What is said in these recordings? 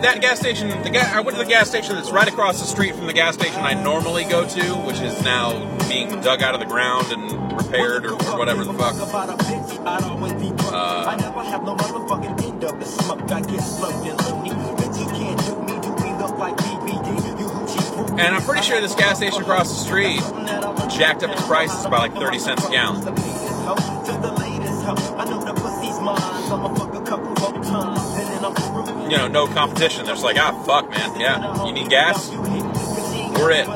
that gas station, I went to the gas station that's right across the street from the gas station I normally go to, which is now being dug out of the ground and repaired or whatever the fuck. And I'm pretty sure this gas station across the street jacked up its prices by like 30 cents a gallon. You know, no competition. They're just like, fuck, man. Yeah, you need gas? We're it.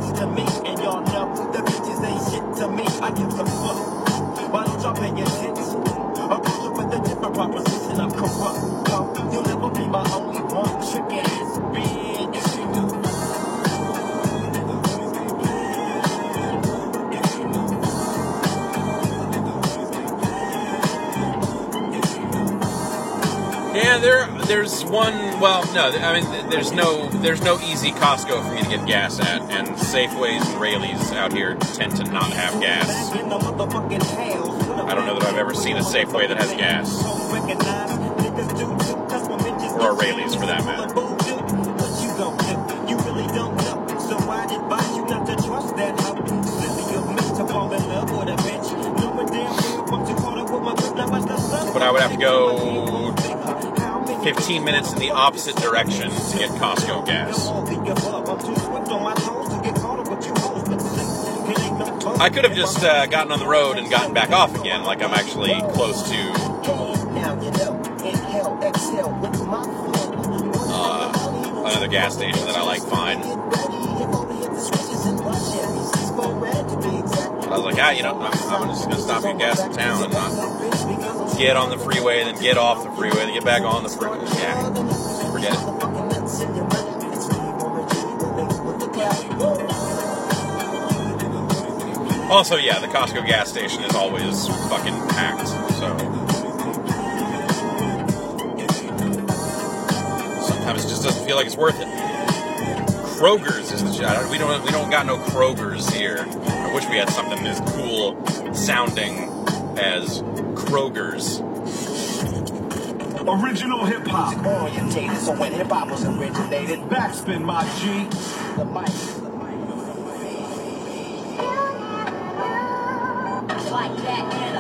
Yeah, there's one. Well, no, I mean, there's no easy Costco for me to get gas at, and Safeways and Raley's out here tend to not have gas. I don't know that I've ever seen a Safeway that has gas, or a Raley's for that matter. But I would have to go 15 minutes in the opposite direction to get Costco gas. I could have just gotten on the road and gotten back off again, like I'm actually close to another gas station that I like fine. I was like, I'm just going to stop and get gas in town and not get on the freeway, then get off the freeway, then get back on the freeway. Yeah, forget it. Also, yeah, the Costco gas station is always fucking packed, so sometimes it just doesn't feel like it's worth it. Kroger's is the shit. We don't got no Kroger's here. I wish we had something as cool sounding as Kroger's. Original hip hop. Orientated, so when hip hop was originated, backspin my G. The mic. Like that, and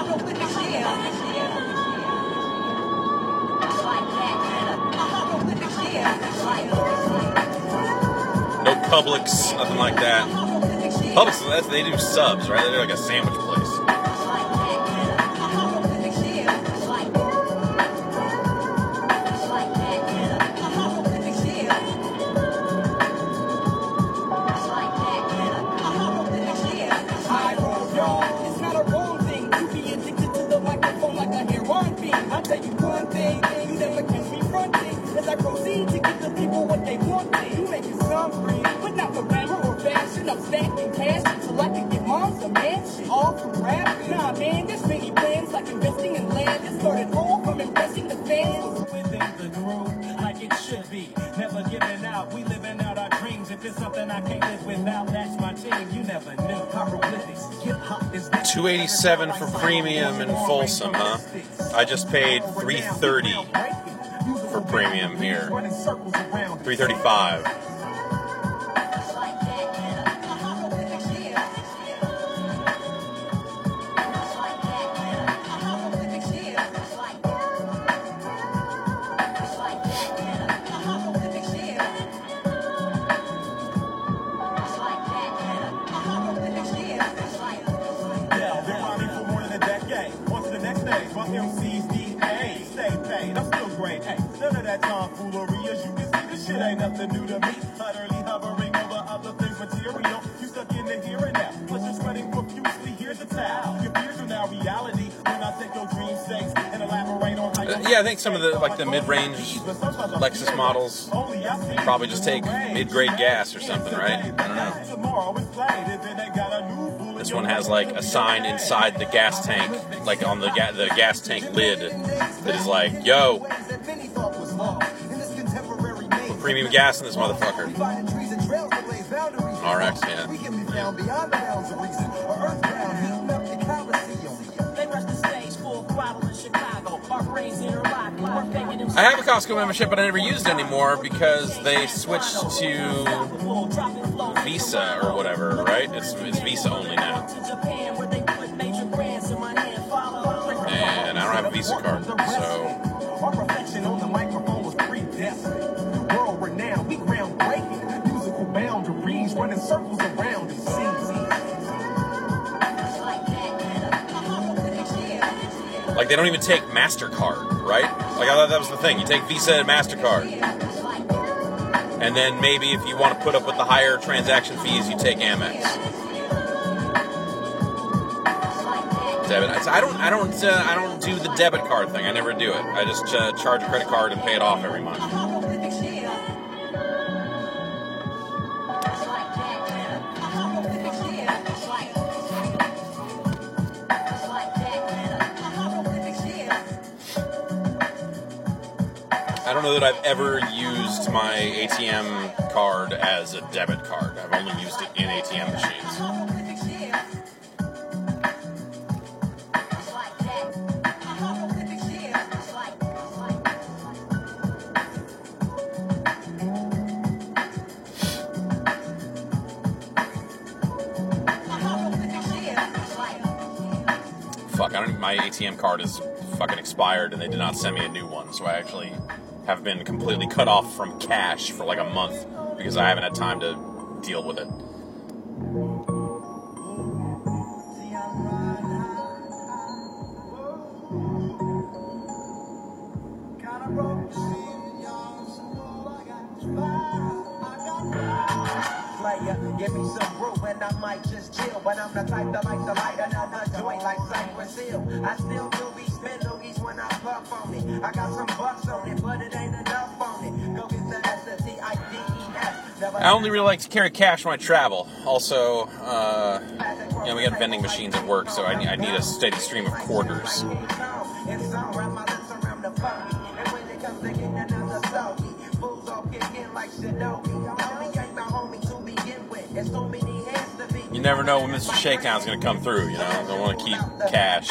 no Publix, nothing like that. Publix, they do subs, right? They do like a sandwich place. $287 for premium in Folsom, huh? I just paid $330 for premium here. $335. Yeah, I think some of the the mid-range Lexus models probably just take mid-grade gas or something, right? I don't know. This one has like a sign inside the gas tank, like on the gas tank lid, that is like, "Yo, premium gas in this motherfucker." RX, yeah. I have a Costco membership, but I never used it anymore because they switched to Visa or whatever, right? It's Visa only now. And I don't have a Visa card, so... Our reflection on the microphone was predestined. World renowned, we groundbreaking. Musical boundaries running circles around the Like, they don't even take MasterCard, right? Like, I thought that was the thing. You take Visa and MasterCard. And then maybe if you want to put up with the higher transaction fees, you take Amex. Debit. I don't do the debit card thing. I never do it. I just charge a credit card and pay it off every month. I don't know that I've ever used my ATM card as a debit card. I've only used it in ATM machines. Fuck, my ATM card is fucking expired and they did not send me a new one, so I actually have been completely cut off from cash for like a month because I haven't had time to deal with it. Give me some room and I might just chill. But I'm the type that like to light another joint like Cypress Hill. I still do these spindles when I puff on it. I got some bucks on it, but it ain't enough on it. Go get the STIDES. I only really like to carry cash when I travel. Also, we got vending machines at work, so I need a steady stream of quarters. You never know when Mr. Shakedown's going to come through, you know? I don't want to keep cash.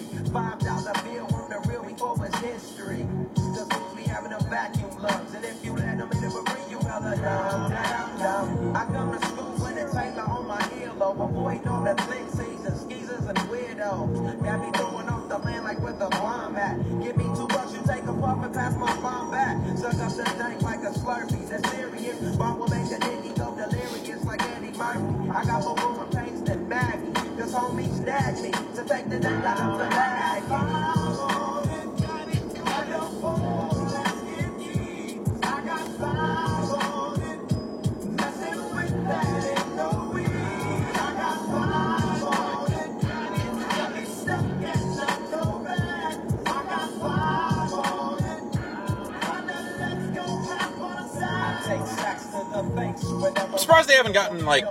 I come to school when it's Taylor on my earlobe. Avoid all the flick seasons, skeezers and weirdos. Got me throwing off the land like with a bomb at. Give me $2, you take a puff and pass my bomb back. Suck up the dank like a Slurpee. That's serious. Bomb will make the nigga go delirious like Eddie Murphy. I got more room pains than Maggie. Cause homies snagged me to take the dank out of the bag. I'm surprised they haven't gotten, like,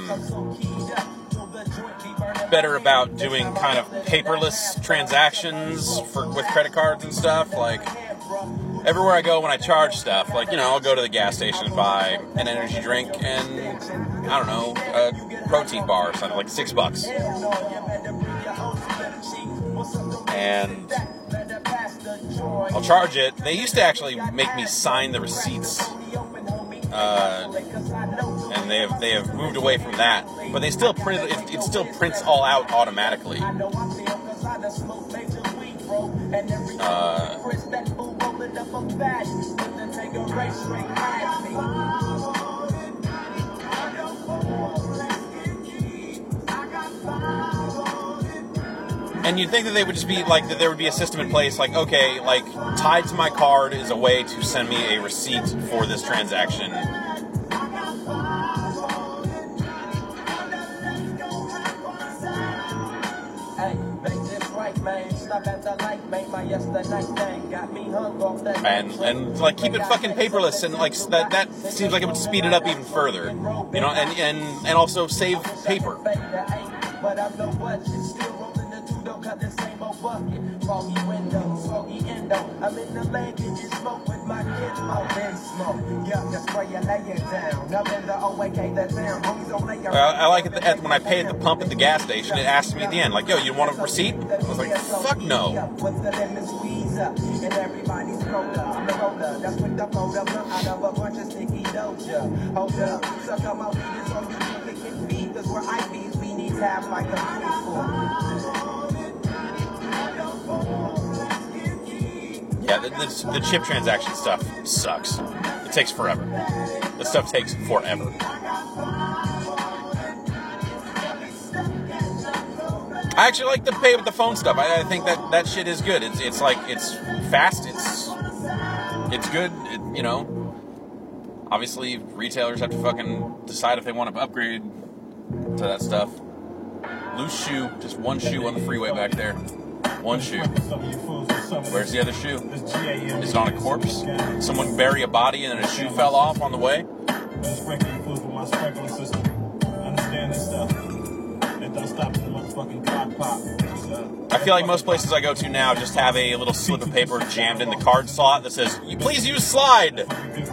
better about doing kind of paperless transactions with credit cards and stuff. Like, everywhere I go when I charge stuff, like, I'll go to the gas station and buy an energy drink and, I don't know, a protein bar or something, like $6. And I'll charge it. They used to actually make me sign the receipts. And they have moved away from that, but they still print it still prints all out automatically. And you'd think that they would just be like, that there would be a system in place, like, okay, like, tied to my card is a way to send me a receipt for this transaction. And like, keep it fucking paperless, and like that seems like it would speed it up even further, and also save paper. But I'm no budget, still rolling the two-door, cut the same old bucket. Foggy windows, foggy endo. I'm in the lane, get you smoke with my kids, my big smoke. Yeah, just spray you lay it down. Up in the OAK, the town. Homies don't lay your I like it when I pay at the pump at the gas station, it asks me at the end, like, yo, you want a receipt? I was like, fuck no. With the lemon squeeze up, and everybody's roller. I'm the roller that's quick to fold up out of a bunch of sticky doja. Hold up, suck up my weed so you can lick and feed, cause we're IBs, we need tabs like a preschool. Yeah, the chip transaction stuff sucks. It takes forever. This stuff takes forever. I actually like the pay with the phone stuff. I think that shit is good. It's like, it's fast. It's good. You know, obviously retailers have to fucking decide if they want to upgrade to that stuff. Loose shoe, just one shoe on the freeway back there. One shoe. Where's the other shoe? Is it on a corpse? Someone bury a body and a shoe fell off on the way? I feel like most places I go to now just have a little slip of paper jammed in the card slot that says, please use slide.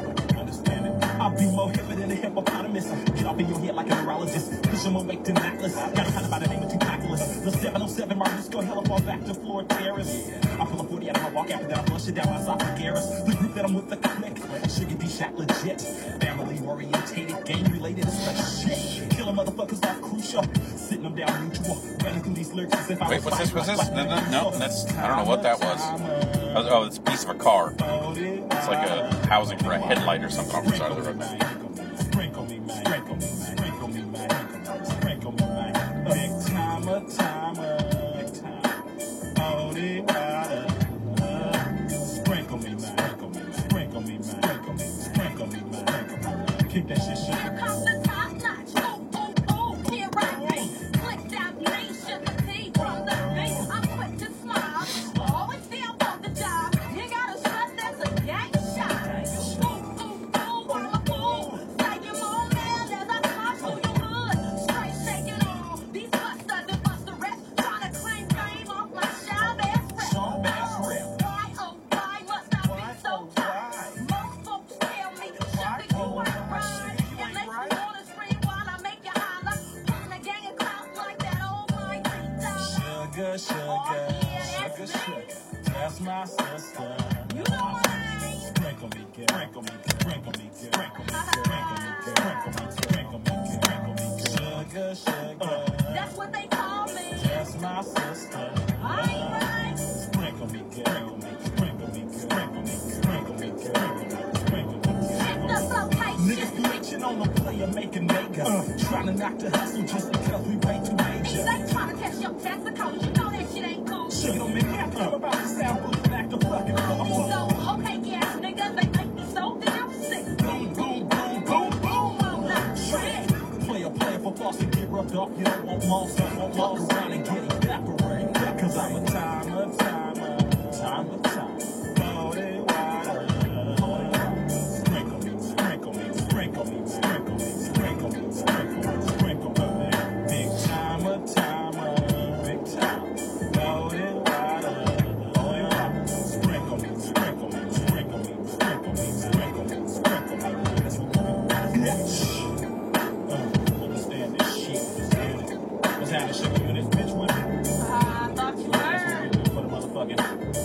I'll be more hipper than a hippopotamus. Get off in your head like a neurologist. Push them awake to necklace. Got a kind by the name of Tentaculus. The 707 Marvisco hella fall back to floor terrace. I pull a 40 out of my walk after that I flush it down my esophagus. The group that I'm with the click. Sugar D shot legit. Family orientated, game related, it's like shit. Killing motherfuckers off crucial. Sitting them down mutual. Running through these lyrics as if I was. Wait, what's this? No, that's, I don't know what that was. Oh, it's a piece of a car. It's like a housing for a headlight or something off the side of the road. Sprinkle me, man. Sprinkle me, man. Sprinkle me, man. Sprinkle me, man. Big timer. Big time. Holy water. Sprinkle me, man. Sprinkle me, man. Sprinkle me, man. Sprinkle me, man. Kick that shit, shit. Here comes the top notch. Here I be. Clicked out nation. See from the face. I'm quick to smile. Always feel for the job. You gotta stress that's a gang shot. While I fool. Say you more man as I talk to your hood. Straight shaking all. These busters and buster reps. Trying to claim fame off my shy ass rep. Sean Bass rep. Why, oh, why must I be so tired? Most folks tell me, sugar, you ain't right. It makes me wanna scream while I make you holler. Putting a gang of clowns like that almighty dollar. Sugar. That's my sister. You know what I mean? Sprinkle me, girl. Sprinkle me, sprinkle me, sprinkle me, sprinkle me, sprinkle me. Sugar. That's what they call me. That's my sister. I ain't right. Sprinkle me, girl. Sprinkle me, sprinkle me, sprinkle me, sprinkle me. That's so tight shit. Niggas bitching on the player making nigga. Trying to knock the hustle just because we way too major. They trying to catch your testicles. You know that shit ain't cool. Sugar don't make me happy. I'm about to sound booth and act a fucking fool. So, okay, yes, niggas, they make me so damn sick. Boom, boom, boom, boom, boom. I'm not shit. Player for false and get rubbed off. You don't want malls, don't want walk around and get evaporated. Cause I'm a timer. Holy water. Sprinkle me, sprinkle me, sprinkle me, sprinkle me, sprinkle me, sprinkle me, sprinkle me. Big timer. Big time. Holy water. Sprinkle me, sprinkle me, sprinkle me, sprinkle me, sprinkle me, sprinkle me. That's what we do. Understand this shit. Understand it. What's happening, sugar? You in this bitch with me? I thought you That's what heard. we do for the motherfucking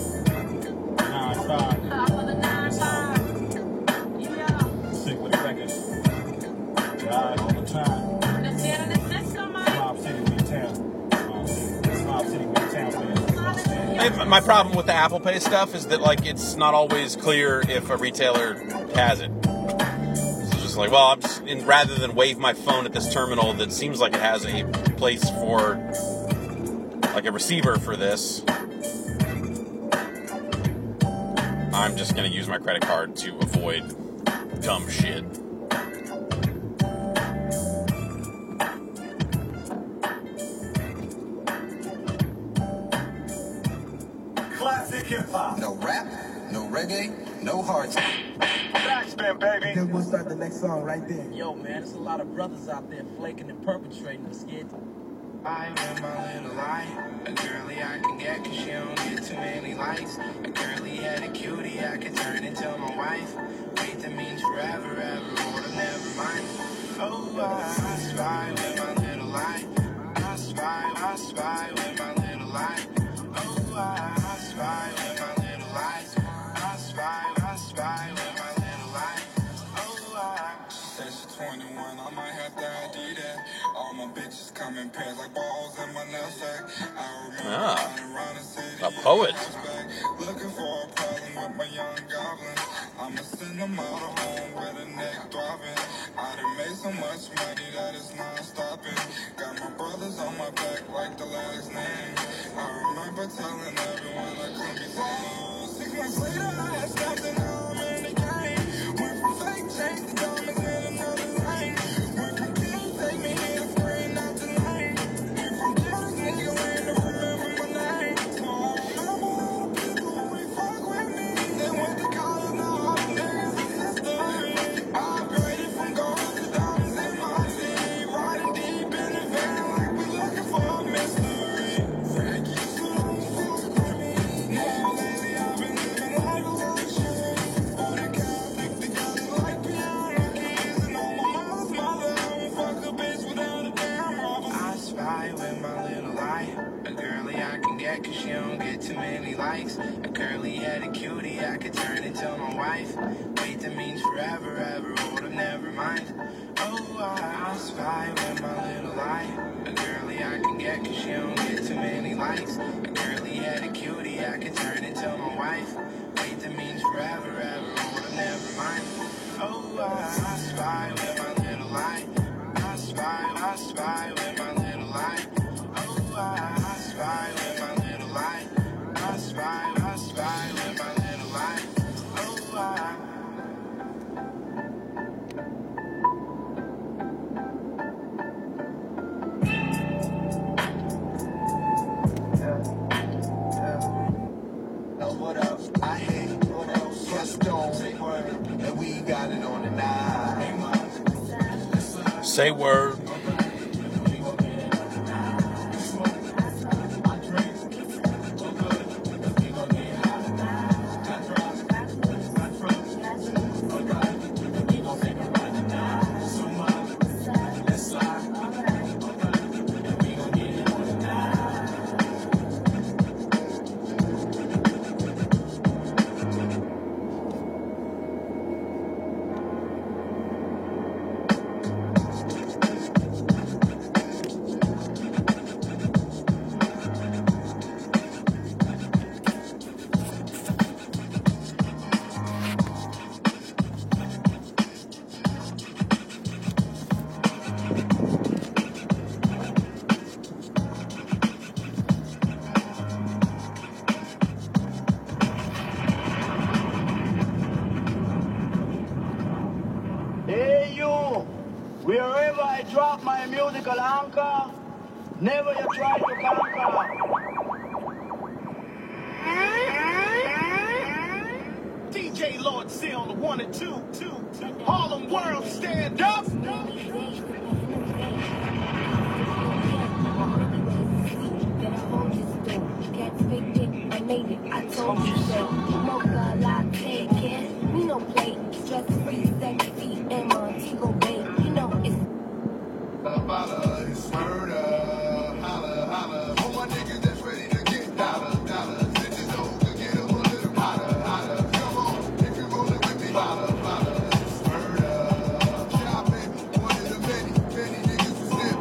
9-5. For the 9-5. Yeah. Sick with the records. Ride all the time. Let's get in the system, man. Mob City, big town. Mob City, big town, man. My problem with the Apple Pay stuff is that, like, it's not always clear if a retailer has it. It's just like, well, rather than wave my phone at this terminal that seems like it has a place for, like, a receiver for this, I'm just going to use my credit card to avoid dumb shit. Classic hip hop. No rap, no reggae, no hard. Backspin, baby. Then we'll start the next song right there. Yo, man, there's a lot of brothers out there flaking and perpetrating the skid. I live my little life. A girly I can get cause she don't get too many likes. A girly had a cutie I could turn into my wife. Wait, that means forever, ever, or never mind. Oh, I spy with my little light. I spy with my little light. Oh, I spy with my little light. All my bitches come in pairs like balls in my knapsack. I remember Ah, riding around the city. a poet. Looking for a problem with my young goblins. I'ma send them all to home with a neck throbbing. I done made so much money that it's not stopping. Got my brothers on my back like the last name. I remember telling everyone I couldn't be saved. 6 months later, I had stopped and now I'm in the game. Went from fake chains to diamonds in another lane. Went from killing, take me here, spraying out the lane. Went from killing, nigga, ain't to remember my name. So I remember all the people who ain't fuck with me. They went to college, now all the niggas is history. I upgraded from gold to diamonds in my team. Riding deep in the van like we looking for a mystery. Frank used to only fuck with me. Now lately I've been living like a luxury. All the cows stick together like piano keys. And on my mama's mother, I won't fuck a bitch without a damn rubber. I spy with my little eye. A girlie I can get cause she don't get too many likes. A curly-headed cutie I could turn into my wife. Wait, that means forever, ever, hold up, never mind. Oh, I spy with my little eye. A girlie I can get cause she don't get too many likes. A curly-headed cutie I could turn into my wife. Wait, that means forever, ever, hold up, never mind. Oh, I spy with my little eye. I spy with my little eye. Oh, I spy with my little eye. I spy with my little eye. Oh, I. What up? I hate what else? Just don't say word. And we got it on the night. Say word. Hey you, wherever I drop my musical anchor, never you try to conquer. DJ Lord C on the 1 and 2. Harlem World, stand up. I made it, I told you so. Mocha latte, kiss. We no play, stress free, sexy, and Montego Bay. You know it's. Holla, it's murder. Holla, holla. All my niggas that's ready to get dollar. Bitches know to get a little hotter. Come on, if you rollin' with me, holla. It's murder. Shopping, one of the many niggas who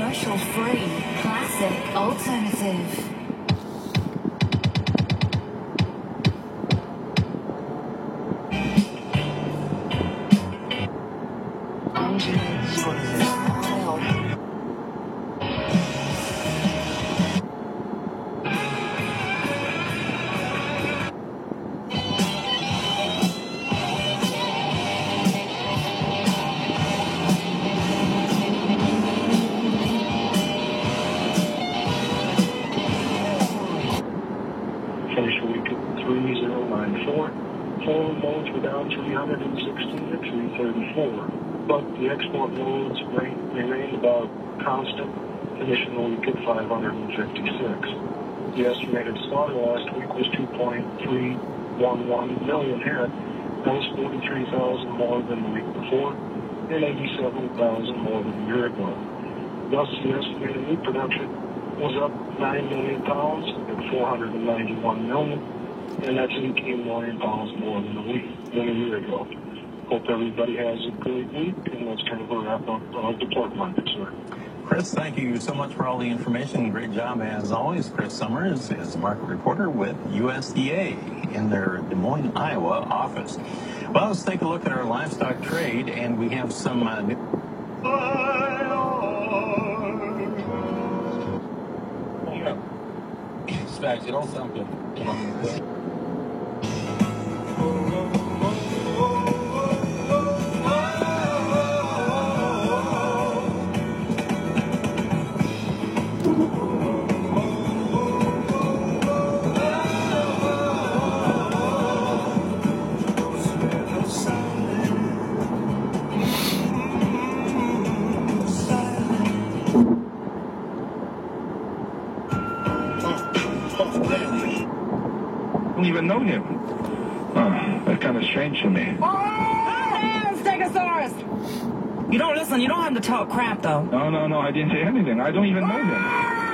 Commercial-free, classic, alternative. Finished the week at 3094. Foreign loads were down 316 to 334. But the export loads remained about constant, finishing the week at 556. The estimated slaughter last week was 2.311 million head. That was 43,000 more than the week before, and 87,000 more than a year ago. Thus, the estimated meat production was up 9 million pounds at 491 million, and that's 18 million pounds more than a year ago. Hope everybody has a great week, and that's kind of a wrap up of the pork market, sir. Chris, thank you so much for all the information. Great job as always. Chris Summers is a market reporter with USDA in their Des Moines, Iowa office. Well, let's take a look at our livestock trade, and we have some It's facts. You don't sound good. I don't even know him. That's kind of strange to me. Stegosaurus! You don't listen, you don't have to talk crap, though. No, I didn't say anything. I don't even know him.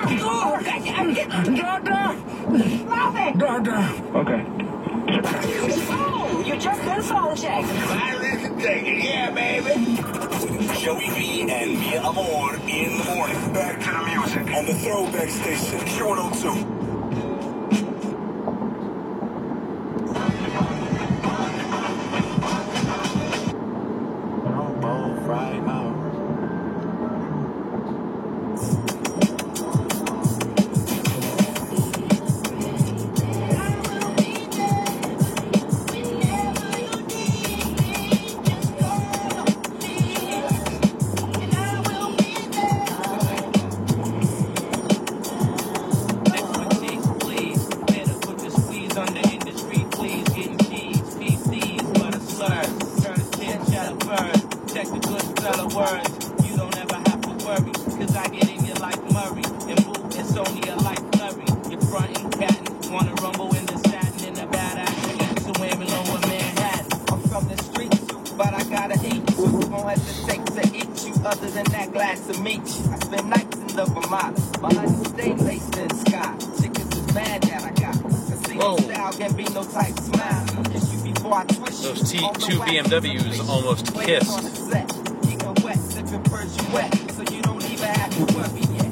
Okay. Oh, you just been phone checked. Yeah, baby. Joey B and Mia Amor in the morning. Back to the music on the Throwback Station, Q102. Other than that glass of meat, I spend nights in the Vermont. My honey stay laced in sky. Chickens is mad that I got. Casino style can be no type smile. Kiss you before I twist you. Those two BMWs almost kissed. Even wet, sipping Persian wet, so you don't even have to worry yet.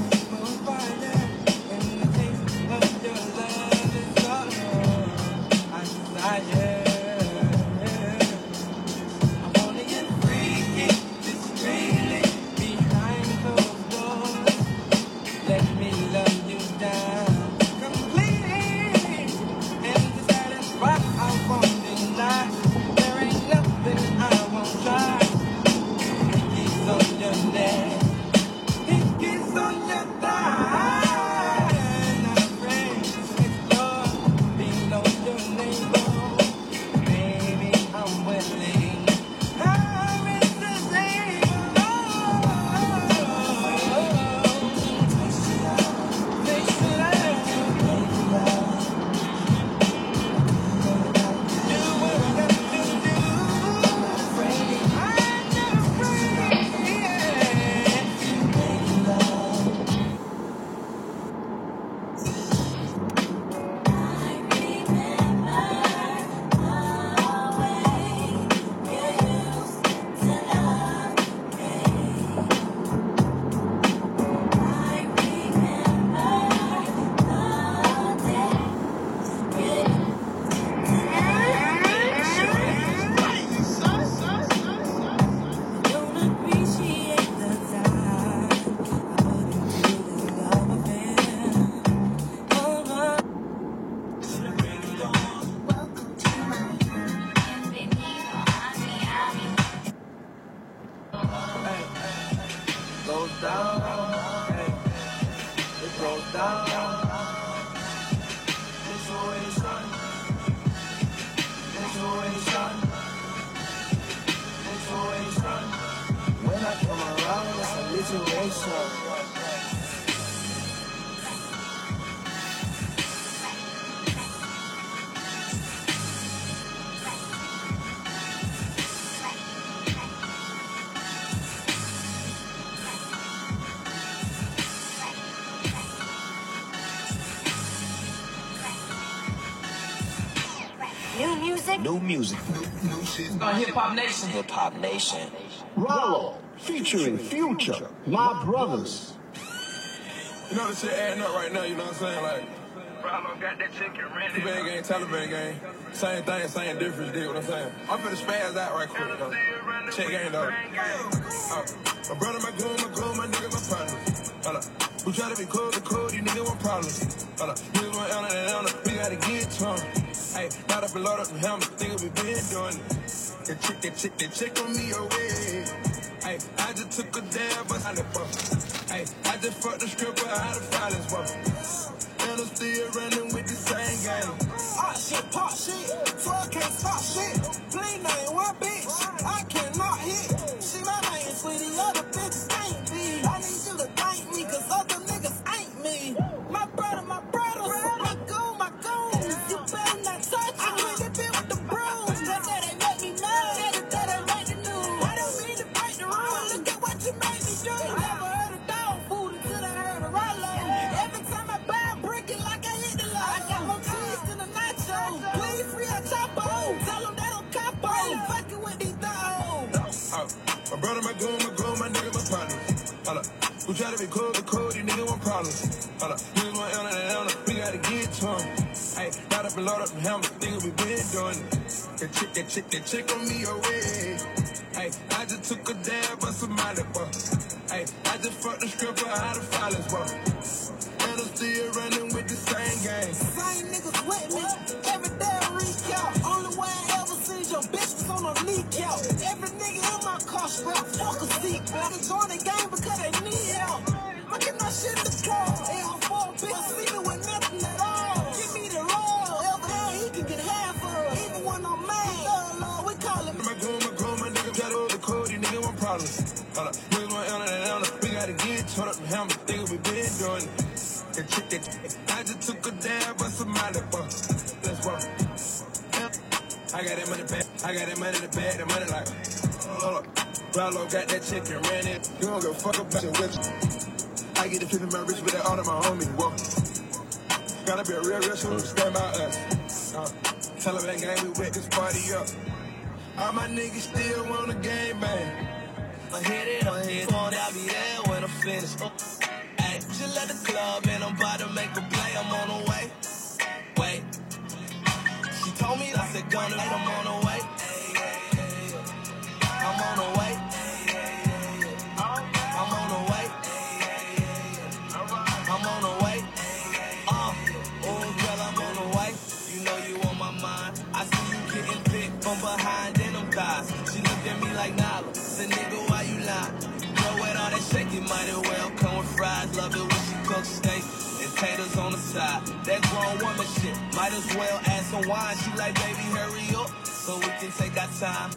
I When I come around, it's a literation. New music. New music. Hip Hop Nation. Hip Hop Nation. Rollo, featuring Future, my brothers. You know the shit adding up right now, you know what I'm saying? Like, Rollo got that chicken ready. Taliban gang, Taliban gang. Same thing, same difference, dig what I'm saying? I'm finna spaz out right quick, though. Check game, though. My brother, my goon, my nigga, my partner. Hold up. Who try to be cool, you nigga want problems. Hold up. Niggas want Ella, we gotta get to 'em. Hey, not up and load up them helmets, nigga, we been doing it. That chick on me away. Hey, I just took a dab, but I didn't fuck. Hey, I just fucked the stripper out of violence, bro. And I'm still running with the same game. Pop shit, so I can't stop shit. Plain name, one bitch, I cannot hit. See my name, sweetie, other bitches ain't me. I need you to thank me, cause other niggas ain't me. My brother, my goon, you better not touch me. I really been with the bros, that they make me know, that they make the news. I don't mean to break the rules, look at what you made me do. Never heard of dog food until I heard of Rollo. Every time I buy a brick, it like I hit the low. I got more cheese than a nacho. Please free a Chapo. Tell them they don't capo. Fucking with these dogs. My brother, my goon, my nigga, my partner. Hold up. Who try to be cool, you nigga want problems. Hold up. Niggas want Ella, we gotta get to 'em. Hey, not up and load up them helmets, nigga, we been doing it. That chick on me away. Hey, I just took a dab, but somebody, bro. Hey, I just fucked the stripper out of violence, bro. And I'm still running with the same game. Same niggas with me, every day I reach out. Only way I ever seen your bitch was on a leak out. Every nigga in my car strap, fuck a seat. Better join the game because they need help. I get my shit in the car, L4 bitch, see me with nothing at all. Give me the roll, ever had, he can get half of. Even when I'm mad, Lord, we call him. My goon, my nigga, try to hold the code, you nigga want problems. Hold up, niggas want Ella, we gotta get to 'em, helmet, nigga, we been doing it. I just took a dab, but somebody, bro. Let's roll. I got that money back, the money like, hold up. Rollo got that chicken, ran it. You don't give a fuck about your with you. I get the feeling my rich with that all of my homies, whoa. Gotta be a real shooter, stand by us. Taliban gang, we wet this party up. All my niggas still want a game bang. I hit it, I'll be there when I'm finished. Ay, just let the club in, I'm about to make a play, I'm on the way. Wait. She told me, I said, gonna wait, I'm on the way. I'm on the way. I'm on the way. I'm on the way. Oh, girl, I'm on the way. You know you on my mind. I see you getting picked from behind in them thighs. She looked at me like Nala. Said, nigga, why you lying? Girl, with all that shake, you might as well come with fries. Love it when she cooks steak and taters on the side. That grown woman shit. Might as well add some wine. She like, baby, hurry up so we can take our time.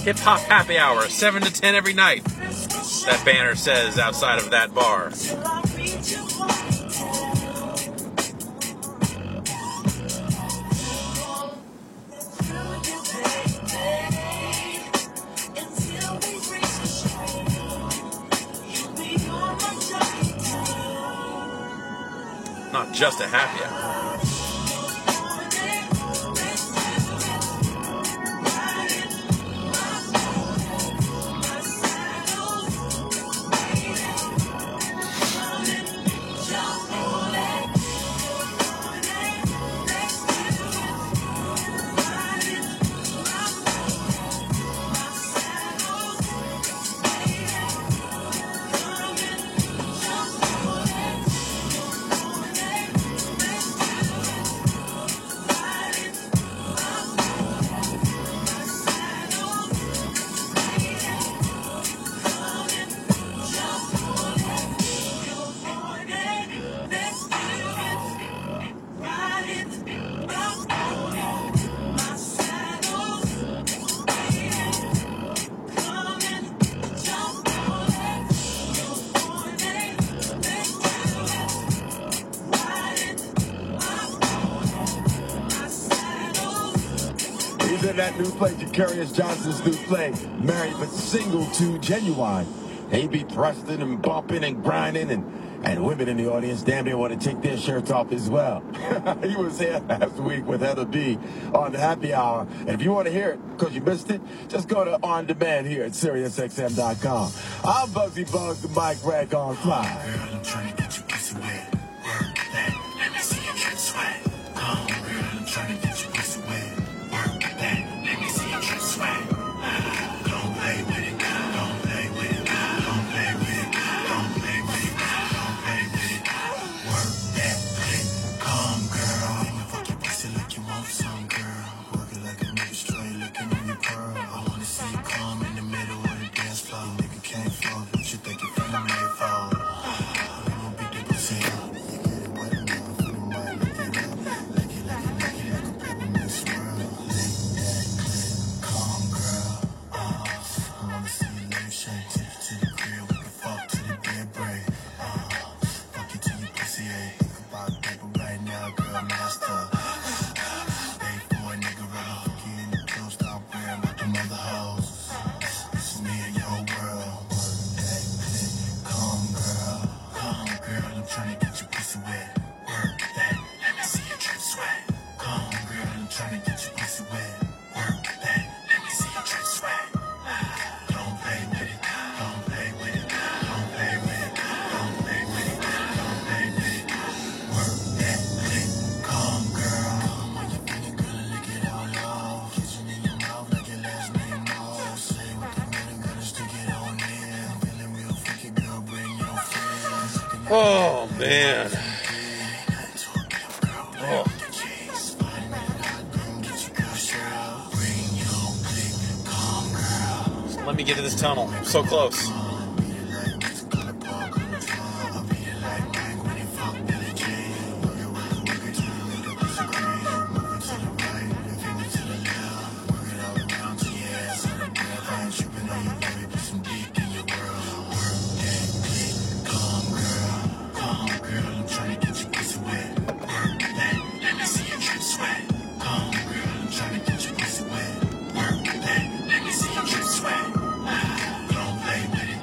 Hip Hop Happy Hour, 7 to 10 every night. That banner says outside of that bar. Not just a happy hour. That new play, Jacarius Johnson's new play, Married but Single to Genuine. He be thrusting and bumping and grinding, and women in the audience damn near want to take their shirts off as well. He was here last week with Heather B on the Happy Hour. And if you want to hear it because you missed it, just go to On Demand here at SiriusXM.com. I'm Buzzy Buzz, the Mike Rag on Fly. Girl, I'm trying to get you pussy wet. Work that, let me see your drip sweat. Come, girl, I'm trying to get you pussy wet. Work that, let me see your drip sweat. Don't play with it, don't play with it, don't play with it, don't play with it, don't play with it. Work that, come, girl. Let me fuck your pussy like you want some, girl. Work it like a nigga straight, looking on your pearl. I wanna see you come in the middle of the dance floor. Nigga can't fall, but you think you're finna make fall. I'm gonna beat the pussy up. You get it wet enough for the mic, lick it up. Lick it like a peppermint swirl. Lick that clit, calm girl. I wanna see your legs shake. Take you to the crib, we can fuck to the bed break. Fuck you till your pussy ache. Think about paper right now, girl, master. Wait for a nigga, rather fuck you in the clothes, stop worrying about them other hoes. This is me and your world. Work that clit, calm girl. Calm girl, I'm trying to get your pussy wet. Work that, let me see your drip sweat. Calm girl, I'm trying to get your pussy wet. Work that, let me see your drip sweat. Don't play with it, don't play with it, don't play with it, don't play with it, don't play with it. Work that clit, calm girl. Come on, you feeling good and lick it all off. Kissing in your mouth like your last name off. Say what the minute, gonna stick it on in. Feeling real freaky, girl, bring your friends. Oh, man. Oh. Let me get to this tunnel. I'm so close. Don't play with it.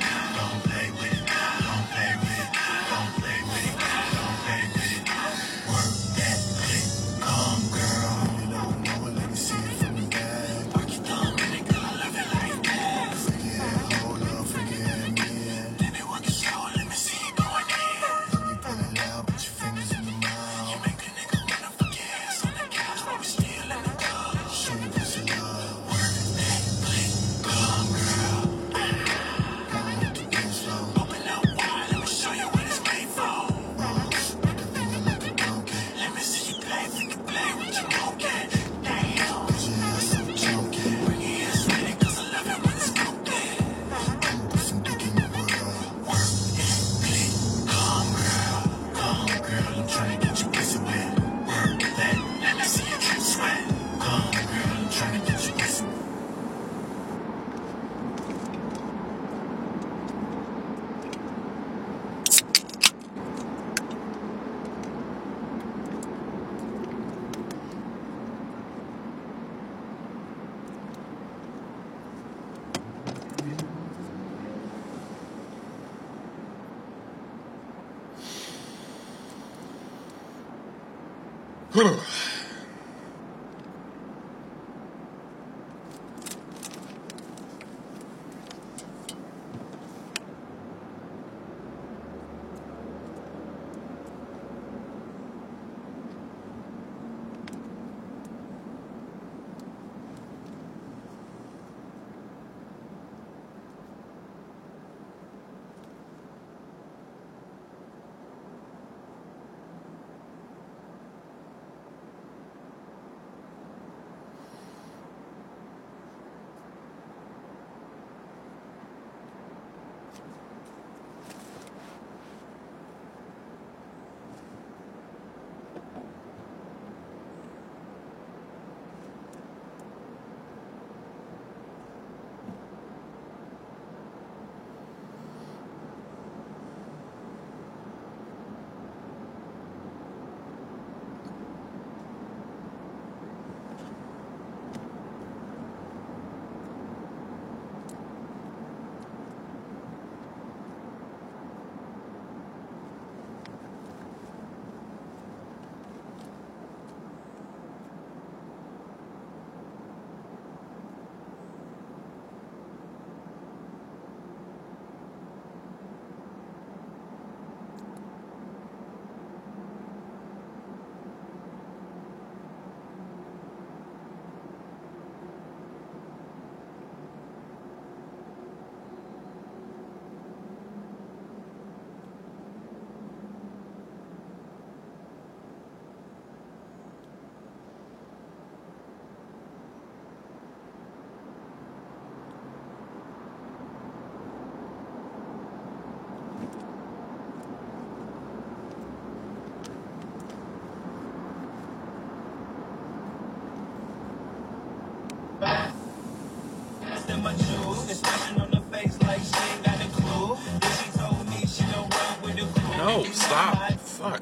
No, stop. Fuck.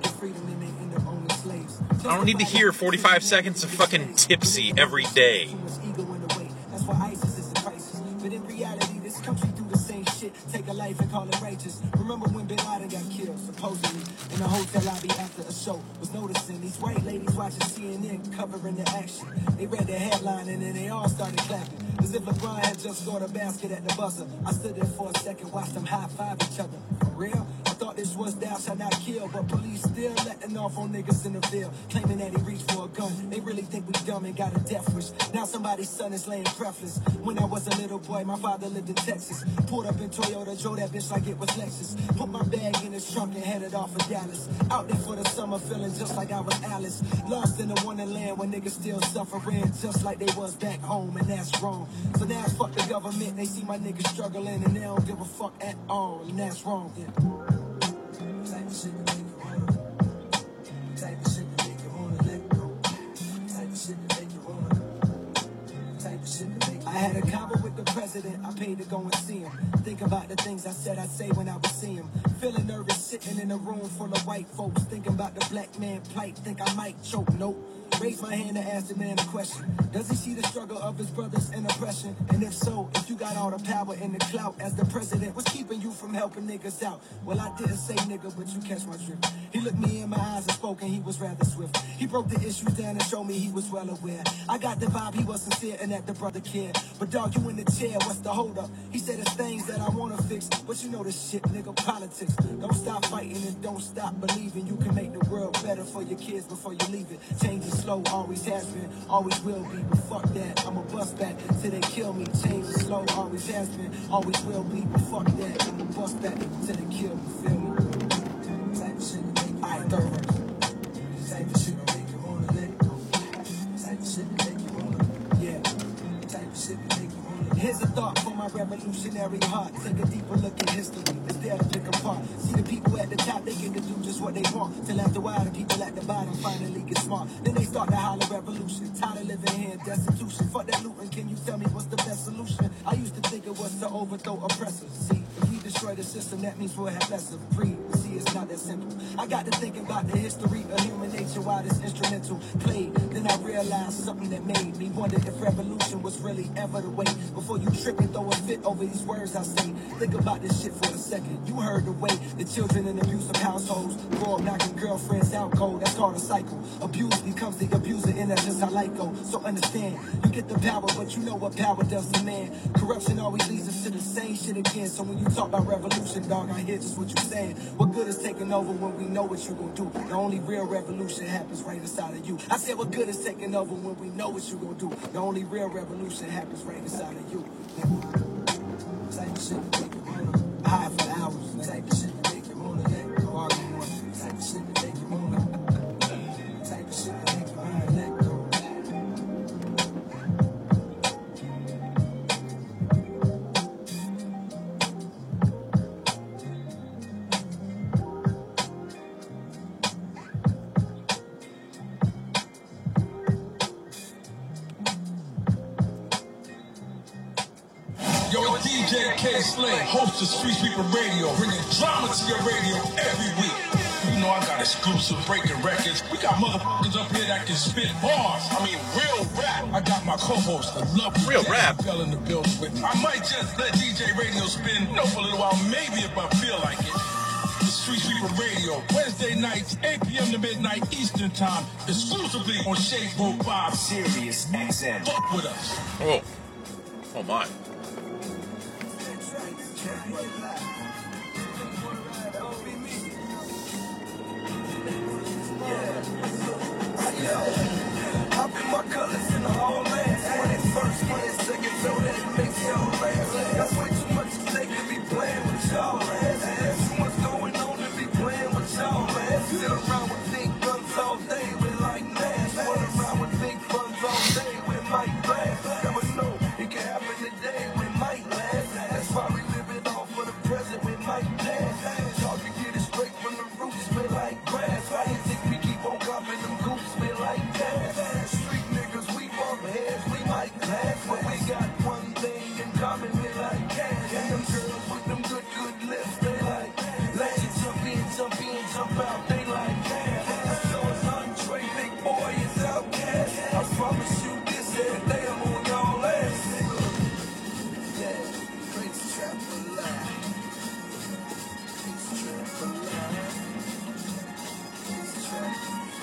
I don't need to hear 45 seconds of fucking Tipsy every day. That's why ISIS is in crisis. But in reality, this country do the same shit. Take a life and call it righteous. Remember when Bin Laden got killed, supposedly, in a hotel lobby after a show? Was noticing these white ladies watching CNN covering the action. They read the headline and then they all started clapping. As if LeBron had just scored a basket at the buzzer. I stood there for a second, watched them high-five each other. For real? I thought this was thou shalt not kill, but police still letting off on niggas in the field, claiming that he reached for a gun. They really think we dumb and got a death wish. Now somebody's son is laying breathless. When I was a little boy, my father lived in Texas. Pulled up in Toyota, drove that bitch like it was Lexus. Put my bag in his trunk and headed off for Dallas. Out there for the summer, feeling just like I was Alice. Lost in a wonderland where niggas still suffering, just like they was back home, and that's wrong. So now fuck the government, they see my niggas struggling, and they don't give a fuck at all, and that's wrong. Yeah. Type of shit that make you wanna, type of shit that make you wanna let go, type of shit that make you wanna, type of shit that make you wanna. I had a convo with the president, I paid to go and see him. Think about the things I said I'd say when I would see him. Feeling nervous, sitting in a room full of white folks, thinking about the black man plight, think I might choke, nope. Raise my hand and ask the man a question. Does he see the struggle of his brothers and oppression? And if so, if you got all the power and the clout as the president, what's keeping you from helping niggas out? Well, I didn't say nigga, but you catch my drift. He looked me in my eyes and spoke, and he was rather swift. He broke the issues down and showed me he was well aware. I got the vibe he was sincere and that the brother cared. But dog, you in the chair, what's the hold up? He said it's things that I wanna fix, but you know this shit, nigga, politics. Don't stop fighting and don't stop believing you can make the world better for your kids before you leave it. Change is slow, always has been, always will be, but fuck that, I'ma bust back till they kill me. Change is slow, always has been, always will be, but fuck that, I'ma bust back till they kill me, feel me? Type of shit that make you wanna, third verse. Type of shit that make you wanna let go. Type of shit that make you wanna, yeah. Type of shit that make you wanna. Here's a thought for my revolutionary heart. Take a deeper look at history, it's there to pick apart. See the people at the top, they get to do just what they want. Till after a while, the people at the bottom finally get smart. Then they start to holler revolution. Tired of living here in destitution. Fuck that looting, can you tell me what's the best solution? I used to think it was to overthrow oppressors. See, if we destroy destroy the system, that means we'll have less of greed. See, it's not that simple. I got to thinking about the history of human nature while this instrumental played. Then I realized something that made me wonder if revolution was really ever the way. Before you trip and throw a fit over these words I say, think about this shit for a second. You heard the way the children in abusive households grow up knocking girlfriends out cold. That's called a cycle. Abuse becomes the abuser, and that's just how life goes. So understand, you get the power, but you know what power does to man. Corruption always leads us to the same shit again. So when you talk about revolution, dog, I hear just what you're saying. What good is taking over when we know what you're gonna do? The only real revolution happens right inside of you. I said, what good is taking over when we know what you're gonna do? The only real revolution happens right inside of you. Type of shit to make you wanna high for hours. Type of shit to make you wanna let go all you want. Type of shit to make you wanna. Type of shit to make you wanna let go. Yo, DJ K-Slay, host of Street Sweeper Radio, bringing drama to your radio every week. You know I got exclusive breaking records. We got motherfuckers up here that can spit bars. I mean, real rap. I got my co-host, the lovely real rap fell in the building with me. I might just let DJ Radio spin, you know, for a little while, maybe if I feel like it. The Street Sweeper Radio, Wednesday nights, 8 p.m. to midnight Eastern Time, exclusively on Shade Road 5 Sirius XM. Fuck with us. Oh my. Hop in my colors in the whole land. When it first glance, second so that it makes y'all laugh. That's way too much to take to be playing with y'all, man. There's too much going on to be playing with y'all, man. Sit around with big guns all day with like Nash. Run around with big guns all day with Mike Blast. Never know, it can happen today with Mike Blast. That's why we live it off for the present with Mike Blast. Y'all can get it straight from the roots, smell like grass. Why you think we keep on copping them goops, smell like gas? Street niggas, we bump heads, we might clash, but we got one thing in common, we like cash. And them girls with them good lips, they like lash. Jump in, jump out, they like cash. So it's Andre, big boy, it's Outcast. I promise you this every day, I'm on y'all ass, nigga. Yeah, crazy trap alive. Crazy trap alive. Crazy trap.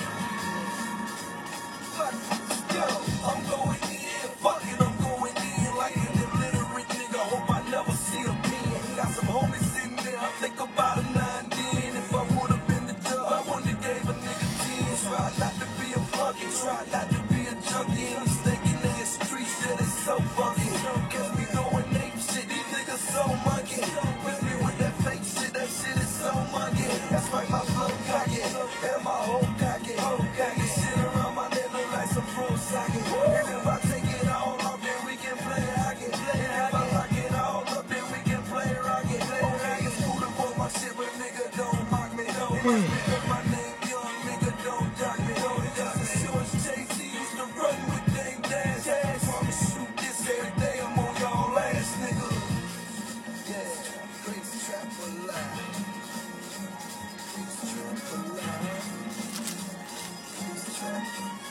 Yo, I'm going in, fuck it, I'm going in like an illiterate nigga. Hope I never see a pen. Got some homies sitting there, I think about a 9 then. If I would've been the dub, I would've gave a nigga 10. Try not to be a flunky, try not to be a junkie. I'm thinking in the streets, yeah, they so funky. Catch me going ape shit, these niggas so monkey. With me with that fake shit, that shit is so monkey. That's right, my flow cocky, and my whole cocky. Shit around my neck look like some pro socket. And if I take it all up, then we can play hockey. And if I lock it all up, then we can play rocket. Okay, it's cool to pull my shit, but nigga don't mock me. Don't mock me, 'cause my name young, nigga don't jock me. Shorts Jay-Z used to run with Dame Dash. Promise you this every day, I'm on y'all ass, nigga. Yeah, crazy trap alive. Crazy trap alive. Crazy trap.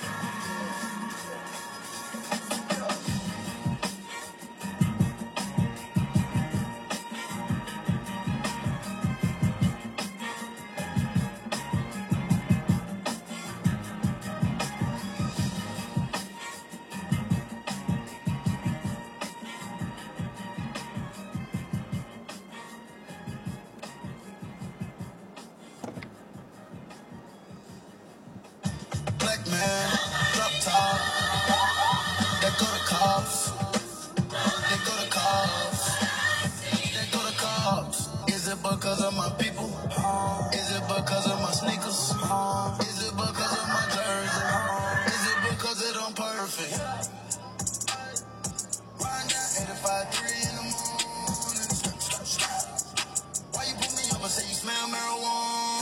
Black man, drop top. They go to cops. They go to cops. They go to cops. Is it because of my people? Is it because of my sneakers? Is it because of my jersey? Is it because it on perfect? Riding down 85-3 in the morning. Why you put me up and say you smell marijuana?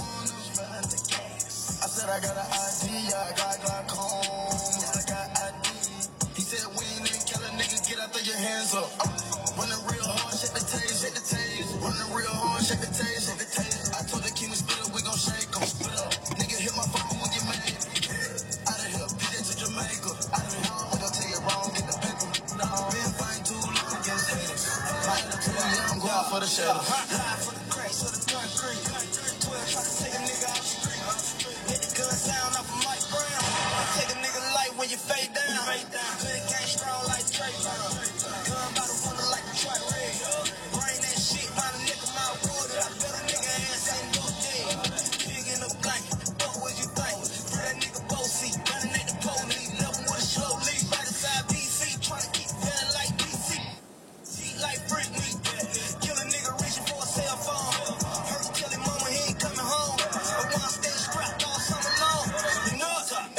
I said I got an ID, I got glaucoma, I got ID. He said we ain't in Cali, nigga, get out there, your hands up. Running real hard, shake the taste, shake the taste. Running real hard. Check the taste. I told the king we split up, we gon' shake 'em. Nigga hit my phone when you made it. Out of here, beat it to Jamaica. Out of here, I gon' tell you wrong, get the paper. Been fighting too long against haters. My attitude young, go out for the shadow. Live for the crack, so the gun creep. 12 try to take a nigga off the street. Hit the gun sound off of Mike Brown. Take a nigga light when you fade down. Hood gang strong like Trey Brown. Gun by the window like Detroit Red. Brain that shit, find a nigga my wood. I bet a nigga ass ain't no dead. Big in the blanket, what would you think? For that nigga Bossy, running at the police. Level with a slow lead, right inside DC. Tryna keep feeling like DC. Cheat like Britney. Kill a nigga reaching for a cell phone. Hurt tell him mama he ain't coming home. But when I stay strapped all summer long, you know it's up.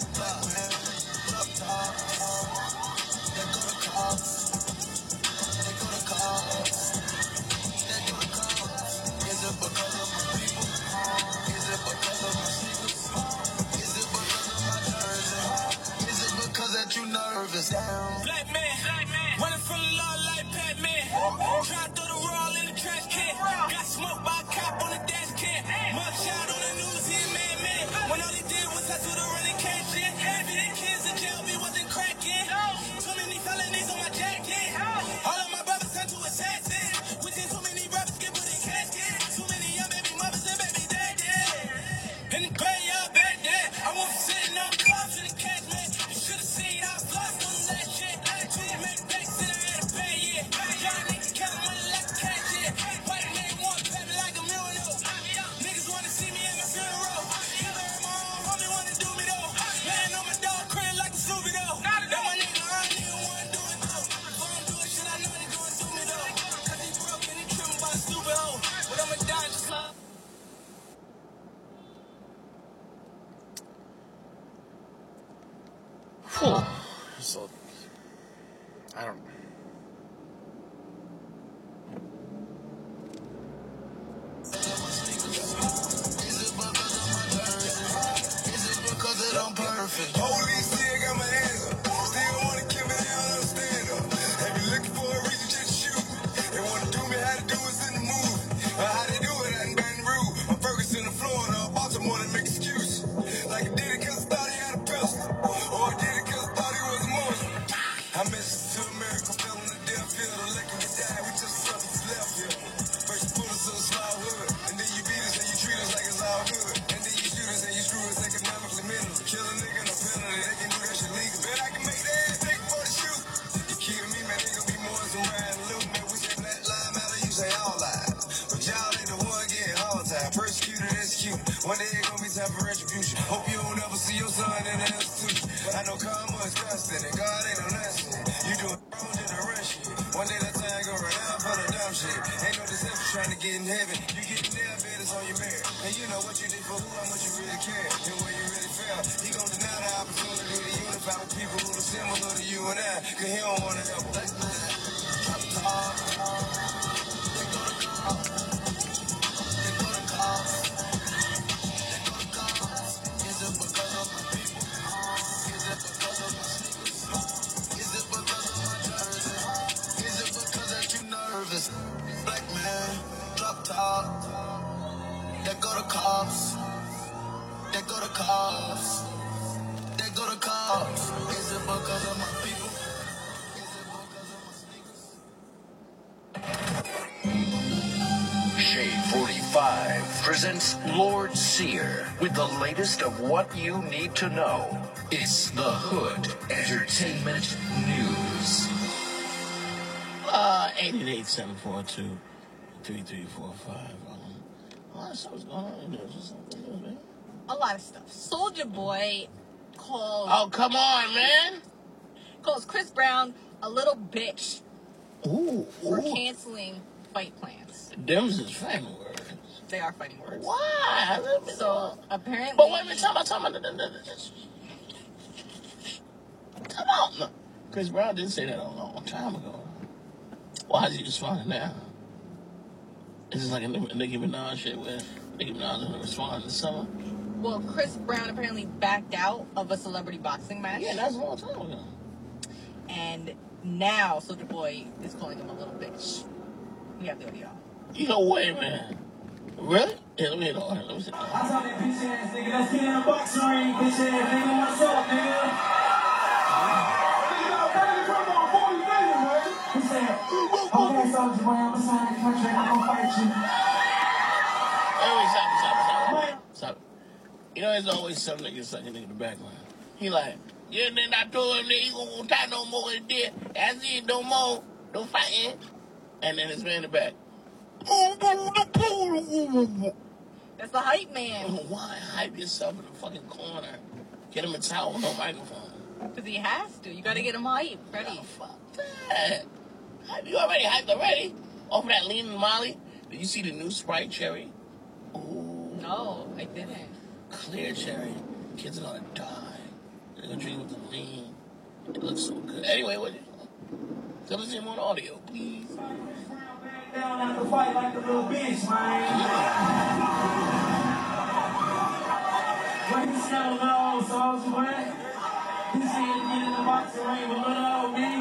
Black man, running from the law like Batman. Trying to throw the raw in the trash can. Got smoked by a cop on the dash cam. Mugshot on the news, he a madman. When all he did was touch with a running cash in. Half of the kids in jail, we wasn't cracking. Too many felonies on my jacket. All of my brothers turned to assassins. Within too many rappers get put in casket. Too many young baby mothers and baby daddies. In the graveyard back there, I was sitting on clubs in the cash man. You should have seen how I flossed on that shit. Two make backs and I had a bad year. Young niggas counting money like a cashier. White man want to pay me like a millionaire. Niggas want to see me at my funeral. Never heard my own homie want to do me though. Man on my dog crib like a Scooby though. Now my nigga, I don't even want to do it though. Before I do it, shit, I know they gonna do me though. Cause he broke and he tripping by a stupid hoe. But I'ma die just like. So, I don't. Because it I'm perfect. Police still got my hands up. Still wanna kill me, they don't understand them. They be looking for a reason just to shoot me. They wanna do me how to do us in the movie. How they do it out in Baton Rouge. I'm Ferguson in Florida, Baltimore to make excuses. Like I did it cause I thought he had a pistol. Or I did it cause I thought he was a Muslim. I miss it to America, fell in the death field. Electing to die, we just suckers left here. First you put us in a small hood. And then you beat us and you treat us like it's all good. And then you shoot us and you screw us economically, mentally. Kill a nigga no penalty, they can do that shit legal. Bet I can make their ass take for the shoot. You kill me, man, they gon' be more than riding loot. Man, we say black lives matter, you say all lives. But y'all ain't the one getting hard time. Persecuted, executed. One day it gon' be time for retribution. Hope you don't ever see your son in the institution. I know karma is constant and God ain't no lesson. You doing wrong in the rush shit. One day that time gon' run out for the dumb shit. Ain't no deception trying to get in heaven. You getting there, bet it's on your merit. And you know what you did for who, how much you really care. And where you really fell. He gon' deny the opportunity to unify with people who are similar to you and I. Cause he don't wanna help. Drop the car. They go to car. They go to car. They go to car. Is it because of my people? Is it because of my sneakers? Is it because of my jersey? Is it because that you nervous? Black man, drop top. They go to cops. They go to cops. They go to cops. Is it because of my people? Shade 45 presents Lord Sear with the latest of what you need to know. It's the Hood Entertainment News. 888-742-3345. A lot of stuff's going on in there. Just something else, man. A lot of stuff. Soulja Boy calls... Oh, come on, man. Calls Chris Brown a little bitch for canceling fight plans. Them's is fighting words. They are fighting words. Why? So, apparently... But wait a minute, time out. Come on. No. Chris Brown didn't say that a long time ago. Why is he responding now? It's just like a Nicki Minaj shit where Nicki Minaj didn't respond this summer. Well, Chris Brown apparently backed out of a celebrity boxing match. Yeah, that's a long time ago. And now Soulja Boy is calling him a little bitch. We have the audio. Yo, wait, man. Really? Yeah, let me hit on. Let me see. I told that bitch ass nigga, let's get in the boxing ring, bitch ass nigga. What's up, nigga? He said, okay, Soulja Boy, I'm gonna sign the contract, I'm gonna fight you. Wait, stop. You know, there's always some niggas sucking nigga in the background. He like, yeah, then I told him that he won't tie no more than that. That's it, no more, no fighting. And then his man in the back. That's the hype man. Why hype yourself in the fucking corner? Get him a towel with no microphone. Because he has to. You gotta get him hype. Ready. Oh, fuck that. You already hyped already? Off of that Lean and Molly? Did you see the new Sprite cherry? Ooh. No, I didn't. Clear cherry. Kids are gonna die. They're gonna drink with the lean. It looks so good. Anyway, what? Tell us him on audio, please. Down after the fight like the little bitch, man. What he smell low, Soulja Boy? He said to get in the boxing ring with little old me.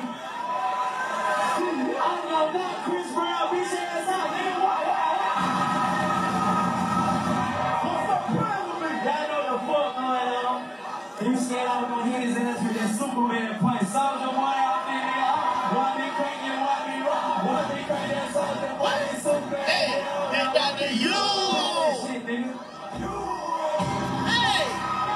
I don't know that Chris Brown bitch ass out, nigga. Y'all know the fuck going on. He said I was gonna hit his ass with that Superman punch. Soulja Boy out there, nigga. Why be cranking, why be rock? Why be cranking that Soulja Boy? It's Superman. Hey, it's got the you. Shit, nigga. Hey,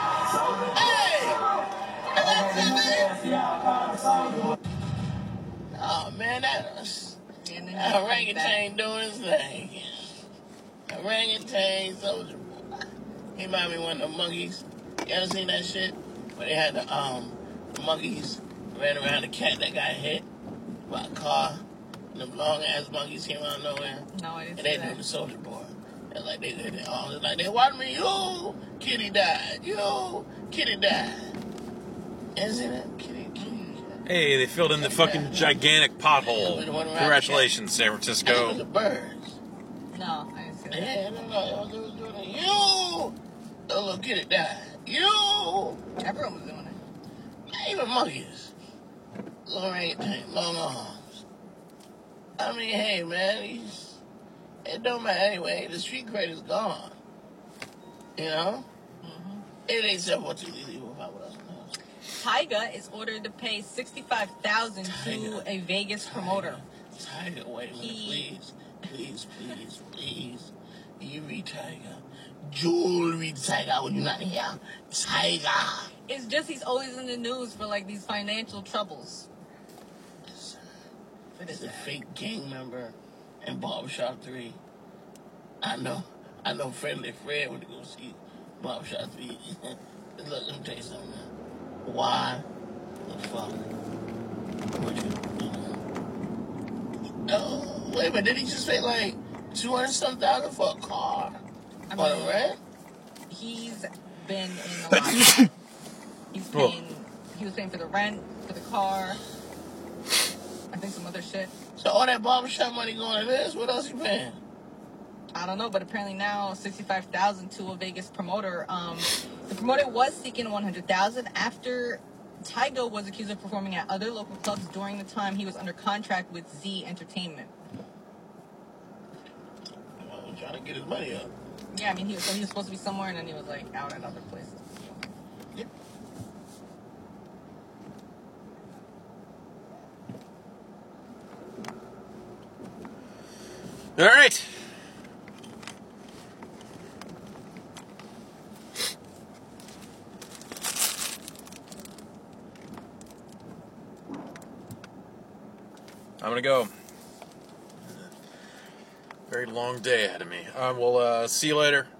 oh man, that orangutan doing his thing. Orangutan Soulja Boy. He remind me of one of the monkeys. You ever seen that shit? Where they had the monkeys ran around the cat that got hit by a car. And them long ass monkeys came out of nowhere. No, I didn't and they see that. doing the Soulja Boy. And like they watch me, you kitty died. You kitty died. Isn't it? Kitty. Hey, they filled in the fucking gigantic pothole. Congratulations, San I think it was Francisco. the birds. No, I didn't see that. Yeah, no, they was doing it. You, the little kitty died. You. Everyone was doing it. Even monkeys. Long orangutan, long arms. I mean, hey, man, it don't matter anyway. The street cred is gone. You know? Mm-hmm. It ain't simple what you do about us. Tyga is ordered to pay $65,000 to a Vegas promoter. Tyga, wait a minute, please. You read Tyga. Jewelry Tyga, would you not hear? Tyga. It's just he's always in the news for like these financial troubles. He's a fake gang member in Barbershop 3. I know Friendly Fred went to go see Barbershop 3. Look, let me tell you something, man. Why the fuck would you? Oh, wait a minute, did he just pay like $200,000 for a car? For the rent? He's been in a lot. He was paying for the rent, for the car, I think some other shit. So all that barbershop money going to this, what else you paying? I don't know, but apparently now $65,000 to a Vegas promoter. The promoter was seeking $100,000 after Tyga was accused of performing at other local clubs during the time he was under contract with Z Entertainment. Well, he's trying to get his money up. Yeah, I mean, he was supposed to be somewhere, and then he was like out at other places. Yep. All right. I'm gonna go. Very long day ahead of me. We'll see you later.